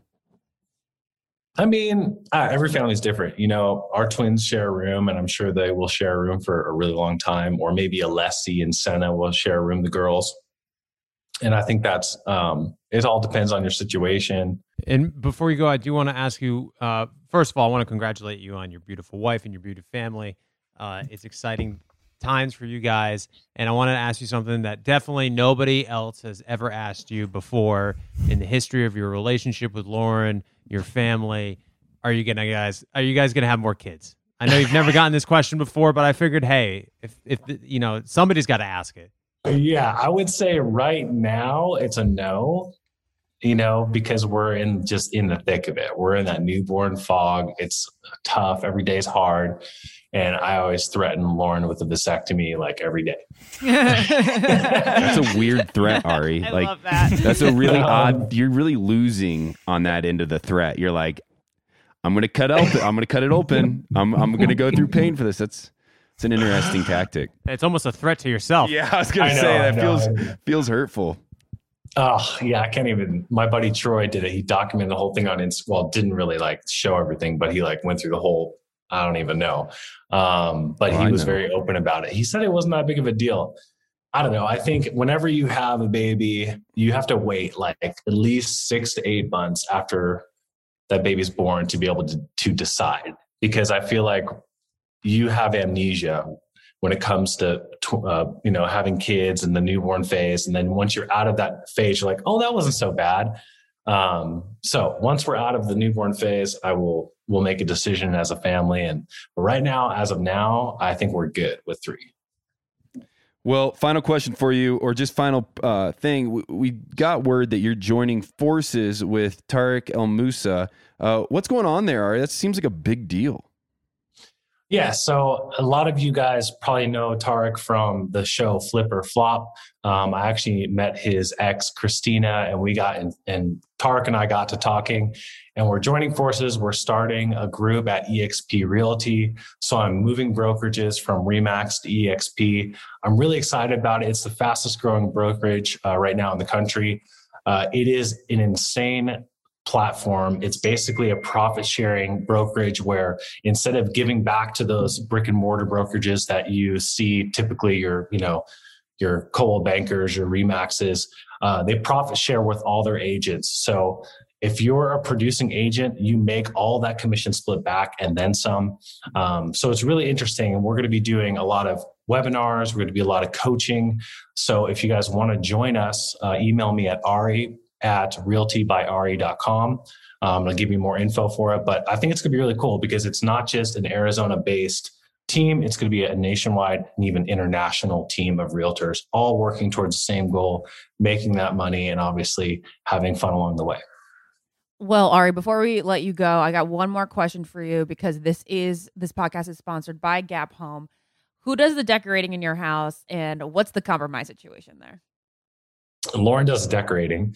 I mean, every family is different. You know, our twins share a room, and I'm sure they will share a room for a really long time, or maybe Alessi and Senna will share a room, the girls. And I think that's, it all depends on your situation. And before you go, I do want to ask you, first of all, I want to congratulate you on your beautiful wife and your beautiful family. It's exciting times for you guys. And I want to ask you something that definitely nobody else has ever asked you before in the history of your relationship with Lauren, your family. Are you guys going to have more kids? I know you've never gotten this question before, but I figured, hey, if you know, somebody's got to ask it. Yeah, I would say right now it's a no, you know, because we're in the thick of it. We're in that newborn fog. It's tough. Every day is hard. And I always threaten Lauren with a vasectomy like every day. That's a weird threat, Ari. I like, love that. That's a really odd. You're really losing on that end of the threat. You're like, I'm going to cut it open. I'm going to go through pain for this. It's an interesting tactic. It's almost a threat to yourself. Yeah, I was going to say that feels hurtful. Oh yeah, I can't even. My buddy Troy did it. He documented the whole thing on Instagram. Well, didn't really like show everything, but he like went through the whole. I don't even know. But he was very open about it. He said it wasn't that big of a deal. I don't know. I think whenever you have a baby, you have to wait like at least 6 to 8 months after that baby's born to be able to decide. Because I feel like you have amnesia when it comes to having kids and the newborn phase. And then once you're out of that phase, you're like, oh, that wasn't so bad. So once we're out of the newborn phase, we'll make a decision as a family. And right now, as of now, I think we're good with 3. Well, final question for you, or just final thing. We got word that you're joining forces with Tarek El Moussa. What's going on there, Ari? That seems like a big deal. Yeah, so a lot of you guys probably know Tarek from the show Flip or Flop. I actually met his ex, Christina, and Tarek and I got to talking, and we're joining forces. We're starting a group at eXp Realty. So I'm moving brokerages from RE/MAX to eXp. I'm really excited about it. It's the fastest growing brokerage right now in the country. It is an insane platform. It's basically a profit sharing brokerage where instead of giving back to those brick and mortar brokerages that you see typically your Coldwell Bankers, your RE/MAXes, they profit share with all their agents. So if you're a producing agent, you make all that commission split back and then some. So it's really interesting. And we're going to be doing a lot of webinars. We're going to be a lot of coaching. So if you guys want to join us, email me at ari@realtybyari.com. I'll give you more info for it, but I think it's going to be really cool because it's not just an Arizona-based team. It's going to be a nationwide and even international team of realtors, all working towards the same goal, making that money and obviously having fun along the way. Well, Ari, before we let you go, I got one more question for you because this podcast is sponsored by Gap Home. Who does the decorating in your house, and what's the compromise situation there? Lauren does decorating.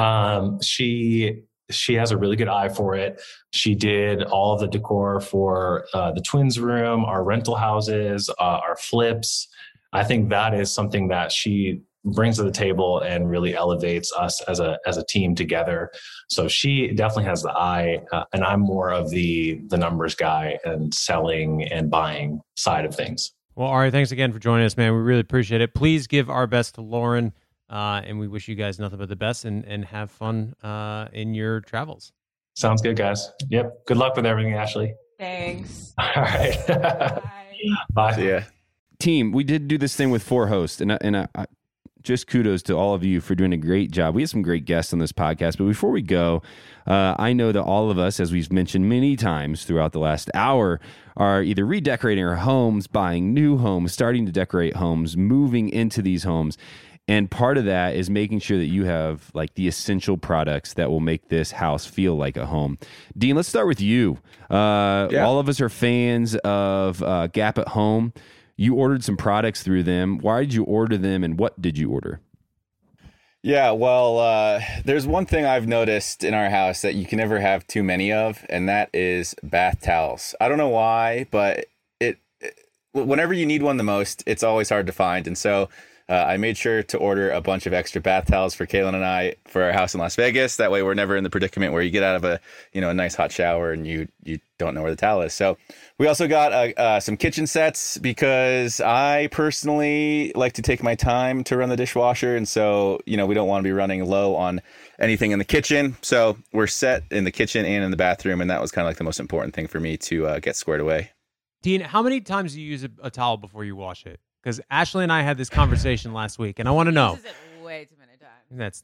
She has a really good eye for it. She did all of the decor for the twins' room, our rental houses, our flips. I think that is something that she brings to the table and really elevates us as a team together. So she definitely has the eye, and I'm more of the numbers guy and selling and buying side of things. Well, Ari, thanks again for joining us, man. We really appreciate it. Please give our best to Lauren. And we wish you guys nothing but the best and have fun in your travels. Sounds good, guys. Yep. Good luck with everything, Ashley. Thanks. All right. Bye. See ya. Team, we did do this thing with 4 hosts, and I just kudos to all of you for doing a great job. We have some great guests on this podcast, but before we go, I know that all of us, as we've mentioned many times throughout the last hour, are either redecorating our homes, buying new homes, starting to decorate homes, moving into these homes. And part of that is making sure that you have like the essential products that will make this house feel like a home. Dean, let's start with you. All of us are fans of Gap at Home. You ordered some products through them. Why did you order them, and what did you order? Yeah, well, there's one thing I've noticed in our house that you can never have too many of, and that is bath towels. I don't know why, but whenever you need one the most, it's always hard to find. And so I made sure to order a bunch of extra bath towels for Kaylin and I for our house in Las Vegas. That way we're never in the predicament where you get out of a nice hot shower and you don't know where the towel is. So we also got some kitchen sets because I personally like to take my time to run the dishwasher. And so, we don't want to be running low on anything in the kitchen. So we're set in the kitchen and in the bathroom. And that was kind of like the most important thing for me to get squared away. Dean, how many times do you use a towel before you wash it? Because Ashley and I had this conversation last week, and I want to know. This is way too many times. That's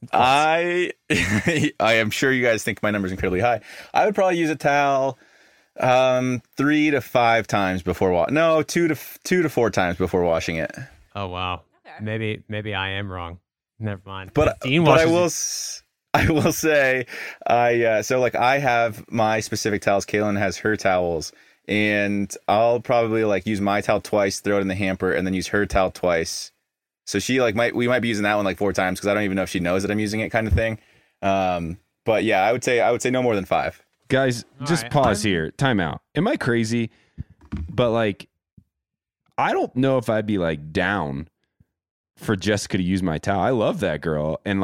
I am sure you guys think my number is incredibly high. I would probably use a towel 3 to 5 times before washing. No, 2 to 4 times before washing it. Oh wow. Okay. Maybe I am wrong. Never mind. But Dean washes. I will say, I have my specific towels. Kaylin has her towels. And I'll probably use my towel twice, throw it in the hamper, and then use her towel twice. So she we might be using that one 4 times because I don't even know if she knows that I'm using it, kind of thing. But yeah, I would say no more than 5. Guys, just pause here. Time out. Am I crazy? But I don't know if I'd be down for Jessica to use my towel. I love that girl, and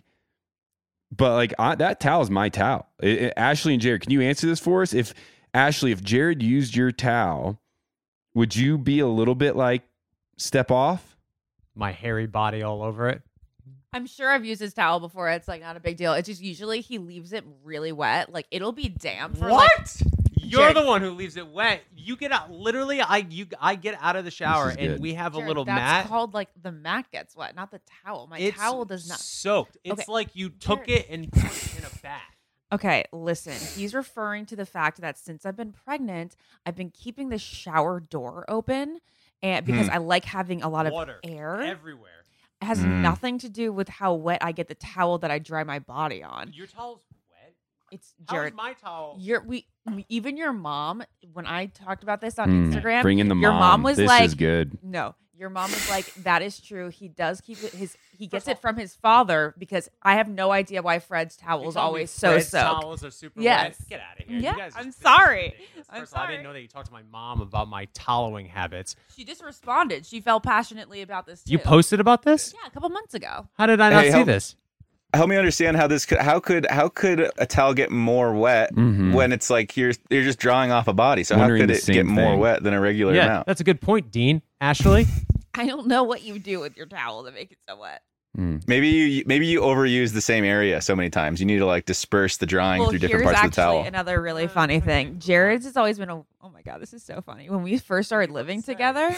that towel is my towel. Ashley and Jared, can you answer this for us? Ashley, if Jared used your towel, would you be a little bit step off? My hairy body all over it. I'm sure I've used his towel before. It's not a big deal. It's just usually he leaves it really wet. It'll be damp for You're Jared, the one who leaves it wet. You get out. Literally, I get out of the shower and we have Jared, a little that's mat. called the mat gets wet, not the towel. My towel does not. Soaked. It's Okay. like you took it and put it in a bath. Okay, listen. He's referring to the fact that since I've been pregnant, I've been keeping the shower door open, and because I like having a lot of Water air everywhere. It has nothing to do with how wet I get the towel that I dry my body on. Your towel's wet. It's How's Jared. my towel? Even your mom. When I talked about this on Instagram, Bring in the your mom was this like, is good. No, your mom was like, that is true. He does keep it. He gets it from his father because I have no idea why Fred's towel is always so Fred's soaked. towels are super Yes. wet. Get out of here. Yeah, You guys I'm just- sorry. ridiculous. I'm First of all, I sorry. didn't know that you talked to my mom about my toweling habits. She just responded. She felt passionately about this too. You posted about this? Yeah, a couple months ago. How did I not see this? Help me understand how this could. How could a towel get more wet when it's you're just drawing off a body? So Wondering how could the it same get more thing. wet than a regular Yeah, amount? that's a good point, Dean. Ashley? I don't know what you do with your towel to make it so wet. Maybe you overuse the same area so many times. You need to disperse the drying through different here's parts of the actually towel. another really funny thing. Jared's has always been oh my God, this is so funny. When we first started living together,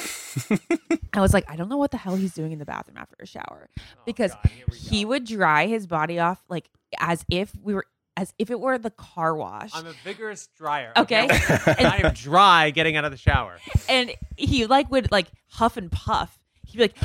I was like, I don't know what the hell he's doing in the bathroom after a shower. Because he would dry his body off as if it were the car wash. I'm a vigorous dryer. Okay. I am dry getting out of the shower. And he would huff and puff. He'd be like,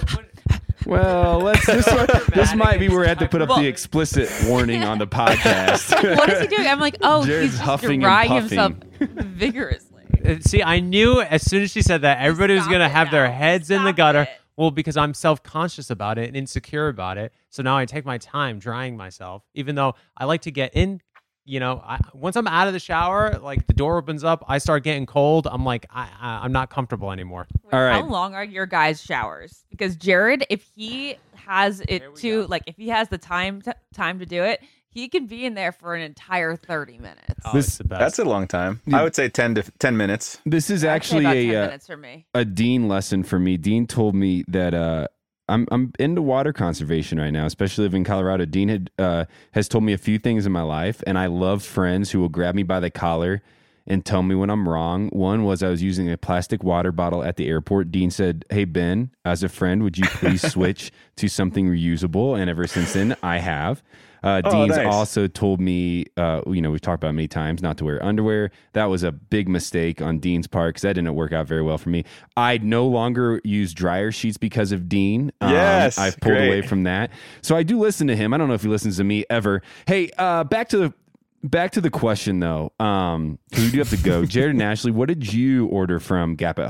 Well, this might be where I have to put up the explicit warning on the podcast. what is he doing? I'm like, oh, Jared's he's just huffing and drying puffing. himself vigorously. See, I knew as soon as she said that, everybody was Stop going to it have their now. heads in the Stop gutter. it. Well, because I'm self-conscious about it and insecure about it. So now I take my time drying myself, even though I like to get in. Once I'm out of the shower, the door opens up, I start getting cold. I'm I'm not comfortable anymore. All right. How long are your guys' showers? Because Jared, if he has it to if he has the time to do it, he can be in there for an entire 30 minutes. Oh, it's the best. That's a long time. I would say 10 minutes. This is I'd say about 10 actually minutes for me. a Dean lesson for me. Dean told me that I'm into water conservation right now, especially living in Colorado. Dean has told me a few things in my life, and I love friends who will grab me by the collar and tell me when I'm wrong. One was I was using a plastic water bottle at the airport. Dean said, "Hey, Ben, as a friend, would you please switch to something reusable?" And ever since then, I have. Dean's nice. also told me, we've talked about it many times, not to wear underwear. That was a big mistake on Dean's part because that didn't work out very well for me. I no longer use dryer sheets because of Dean. Yes, I've pulled great. away from that. So I do listen to him. I don't know if he listens to me ever. Hey, back to the question though. 'Cause we do have to go. Jared and Ashley, what did you order from Gap at Home?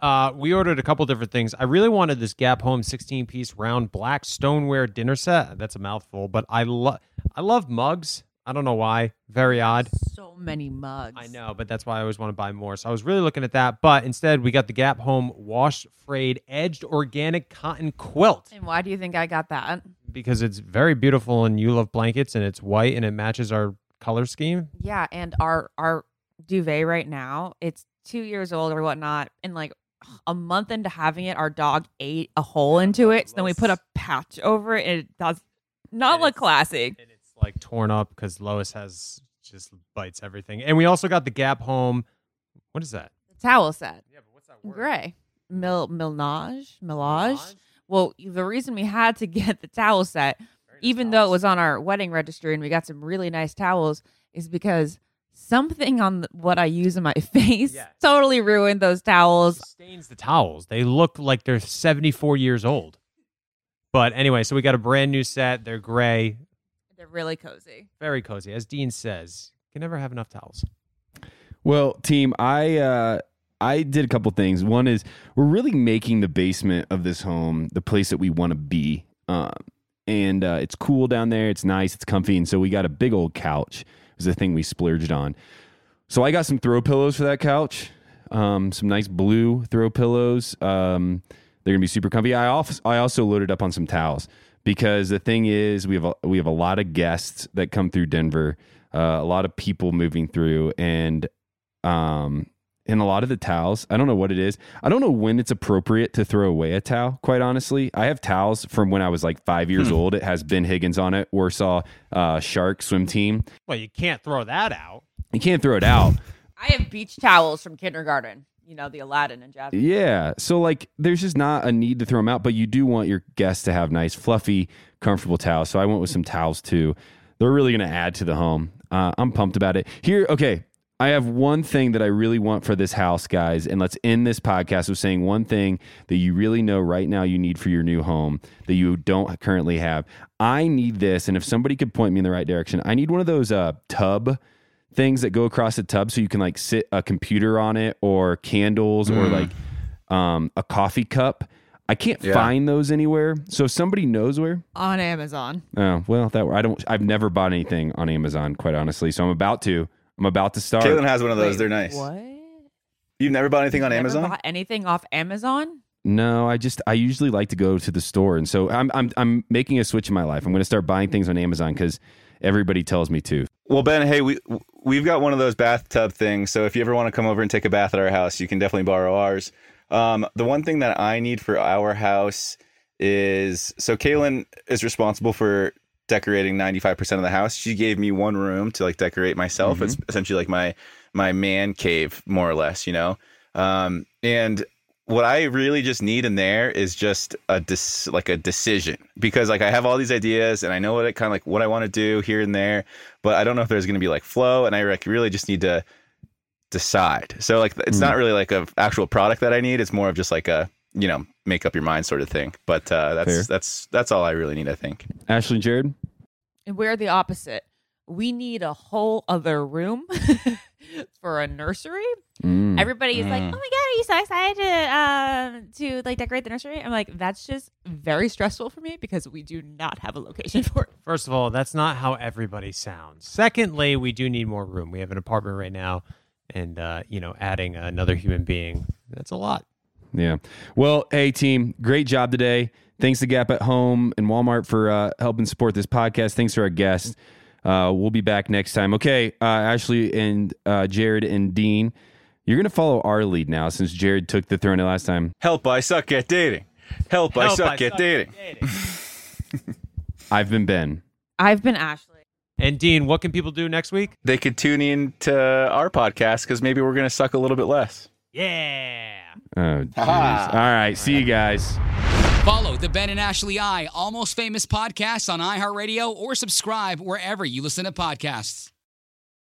We ordered a couple different things. I really wanted this Gap Home 16-piece round black stoneware dinner set. That's a mouthful, but I love mugs. I don't know why. Very odd. So many mugs. I know, but that's why I always want to buy more. So I was really looking at that. But instead, we got the Gap Home Wash Frayed Edged Organic Cotton Quilt. And why do you think I got that? Because it's very beautiful and you love blankets and it's white and it matches our color scheme. Yeah, and our duvet right now, it's 2 years old or whatnot. And like a month into having it, our dog ate a hole into it. So then we put a patch over it and it does not look classy. And it's like torn up because Lois just bites everything. And we also got the Gap Home. What is that? The towel set. Yeah, but what's that word? Gray. Millage. Well, the reason we had to get the towel set, even though it was on our wedding registry and we got some really nice towels, is because something on what I use in my face totally ruined those towels. It stains the towels. They look like they're 74 years old. But anyway, so we got a brand new set. They're gray. They're really cozy. Very cozy. As Dean says, you can never have enough towels. Well, team, I did a couple things. One is we're really making the basement of this home the place that we want to be. And it's cool down there. It's nice. It's comfy. And so we got a big old couch. It was the thing we splurged on. So I got some throw pillows for that couch. Some nice blue throw pillows. They're going to be super comfy. I also loaded up on some towels because the thing is we have a lot of guests that come through Denver, a lot of people moving through, and a lot of the towels, I don't know what it is. I don't know when it's appropriate to throw away a towel, quite honestly. I have towels from when I was like 5 years old. It has Ben Higgins on it, Warsaw Shark swim team. Well, you can't throw that out. You can't throw it out. I have beach towels from kindergarten. You know, the Aladdin and Jasmine. Yeah. So, like, there's just not a need to throw them out, but you do want your guests to have nice, fluffy, comfortable towels. So I went with some towels, too. They're really going to add to the home. I'm pumped about it. Here, okay, I have one thing that I really want for this house, guys, and let's end this podcast with saying one thing that you really know right now you need for your new home that you don't currently have. I need this, and if somebody could point me in the right direction, I need one of those tub things that go across the tub so you can like sit a computer on it or candles or like a coffee cup. I can't find those anywhere. So if somebody knows where, on Amazon. Oh, well, I've never bought anything on Amazon, quite honestly. So I'm about to start. Caitlin has one of those. They're nice. What? You've never bought anything on Amazon? Never bought anything off Amazon? No, I usually like to go to the store, and so I'm making a switch in my life. I'm going to start buying things on Amazon because everybody tells me to. Well, Ben, hey, we've got one of those bathtub things. So if you ever want to come over and take a bath at our house, you can definitely borrow ours. The one thing that I need for our house is, so Caitlin is responsible for decorating 95% of the house. She gave me one room to like decorate myself. It's essentially like my man cave, more or less, you know? And what I really just need in there is just a decision, because like I have all these ideas and I know what I want to do here and there, but I don't know if there's going to be like flow, and I really just need to decide. So like it's not really like a actual product that I need. It's more of just like a, you know, make up your mind sort of thing. But that's all I really need, I think. Ashley and Jared? And we're the opposite. We need a whole other room for a nursery. Everybody's like, "Oh my god, are you so excited to like decorate the nursery?" I'm like, that's just very stressful for me because we do not have a location for it. First of all, that's not how everybody sounds. Secondly, we do need more room. We have an apartment right now, and adding another human being, that's a lot. Yeah. Well, hey team, great job today. Thanks to Gap at Home and Walmart for helping support this podcast. Thanks to our guests. We'll be back next time. Okay, Ashley and Jared and Dean, you're going to follow our lead now since Jared took the throne last time. Help, I suck at dating. Help, I suck at dating. I've been Ben. I've been Ashley. And Dean, what can people do next week? They could tune in to our podcast because maybe we're going to suck a little bit less. Yeah. Oh, jeez. All right, see you guys. Follow the Ben and Ashley I Almost Famous podcast on iHeartRadio or subscribe wherever you listen to podcasts.